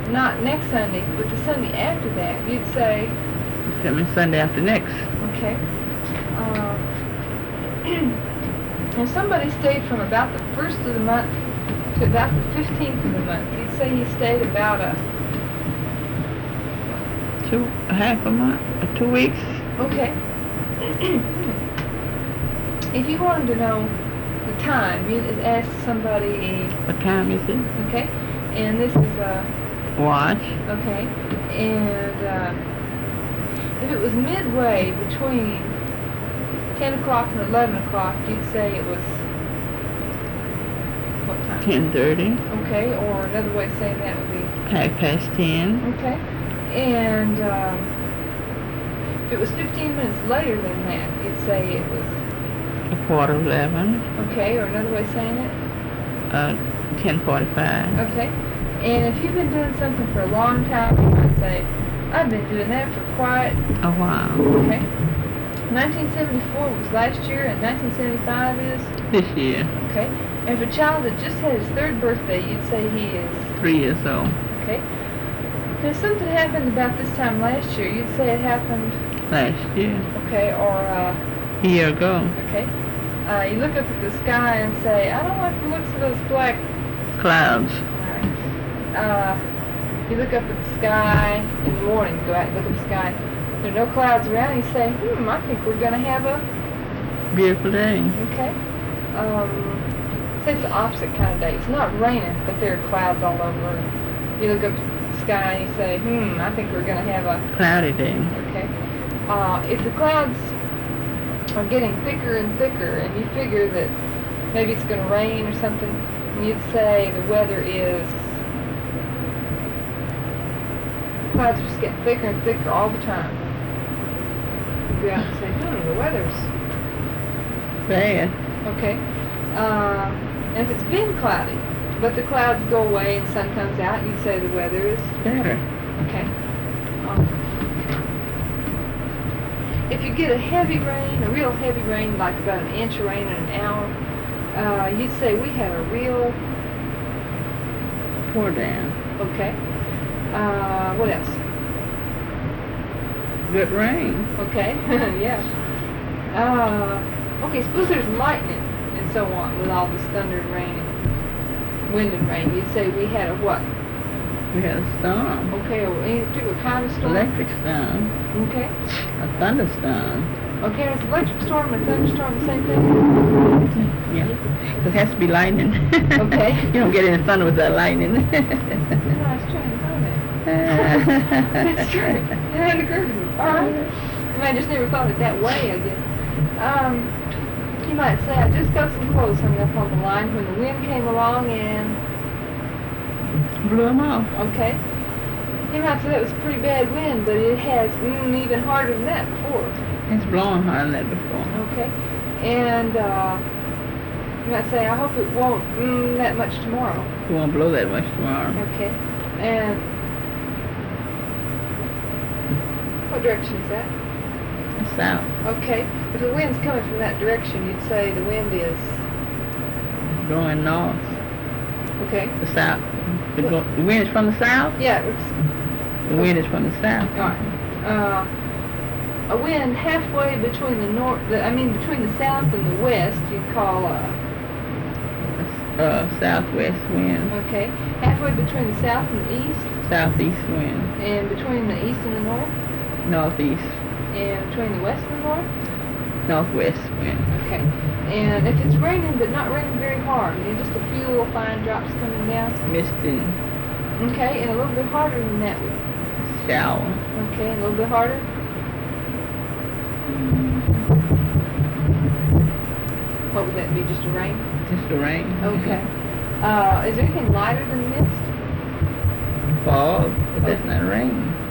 not next Sunday, but the Sunday after that, you'd say, That means Sunday after next. okay. If somebody stayed from about the 1st of the month to about the 15th of the month, you'd say he stayed about Half a month, 2 weeks. okay. If you wanted to know the time, you'd ask somebody, What time is it? okay, and this is Watch. okay, and if it was midway between 10 o'clock and 11 o'clock, you'd say it was what time? 10:30. Okay, or another way of saying that would be 10:30. okay. And if it was 15 minutes later than that, you'd say it was 11:15. okay, or another way of saying it? 10:45. Okay. And if you've been doing something for a long time, you might say, I've been doing that for quite A while. okay. 1974 was last year, and 1975 is This year, okay. And if a child had just had his 3rd birthday, you'd say he is 3 years old. okay. And if something happened about this time last year, you'd say it happened Last year. okay, or A year ago. okay. You look up at the sky and say, I don't like the looks of those black. Clouds. You look up at the sky in the morning, go out and look at the sky. There are no clouds around, you say, I think we're going to have a, Beautiful day. okay. Say it's the opposite kind of day. It's not raining, but there are clouds all over. You look up at the sky and you say, I think we're going to have a, Cloudy day. okay. If the clouds are getting thicker and thicker, and you figure that maybe it's going to rain or something, and you'd say the weather is, the clouds are just getting thicker and thicker all the time. You go out and say, the weather's, Bad. okay. And if it's been cloudy, but the clouds go away and the sun comes out, you'd say the weather is, Better. okay. If you get a heavy rain, a real heavy rain, like about an inch of rain in an hour, you'd say we had a real, Pour down. okay. What else? Good rain. Okay, yeah. Okay, suppose there's lightning and so on with all this thunder and rain and wind and rain. You'd say we had a what? We had a storm. Okay, any particular kind of storm? Electric storm. Okay. A thunderstorm. Okay, is electric storm and thunderstorm the same thing? Yeah. It has to be lightning. Okay. You don't get any thunder without lightning. No, I was trying to find that. That's true. It hadn't occurred to me. All right. I just never thought it that way, I guess. You might say, I just got some clothes hung up on the line when the wind came along and... Blew them off. Okay. You might say that was a pretty bad wind, but it has even harder than that before. It's blown harder than that before. Okay. And you might say, I hope it won't that much tomorrow. It won't blow that much tomorrow. Okay. And what direction is that? South. Okay. If the wind's coming from that direction, you'd say the wind is... It's blowing north. Okay. The south. The wind is from the south? Yeah, it's... The wind is from the south. All right. A wind halfway between the between the south and the west, you'd call Southwest wind. okay. Halfway between the south and the east, Southeast wind. and between the east and the north, Northeast. and between the west and the north. Northwest wind. Okay. And if it's raining, but not raining very hard, just a few little fine drops coming down. Misting. Okay, and a little bit harder than that. Shower. Okay, and a little bit harder. What would that be? Just a rain? Just the rain. Okay. Is there anything lighter than mist? Fog, but that's not rain.